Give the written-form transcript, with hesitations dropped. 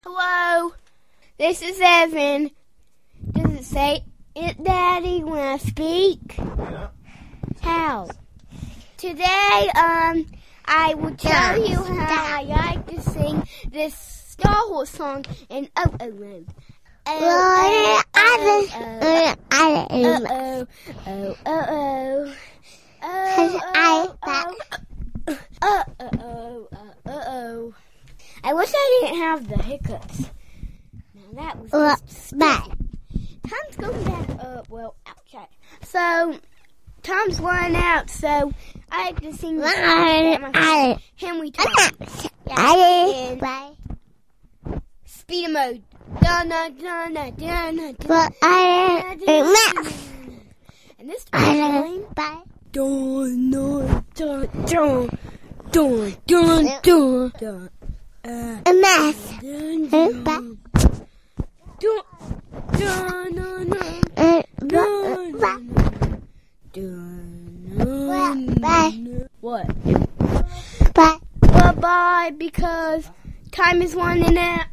Hello, this is Evan. Does it say it, Daddy, when I speak? Yeah. How? Today, I will tell you how I like to sing this Star Wars song in oh. I wish I didn't have the hiccups. Now that was just stupid. Time's going back. Outside. So, time's running out, so I have to sing Henry Thomas. Yeah, in speed mode. And this time, What? Bye, because time is running out.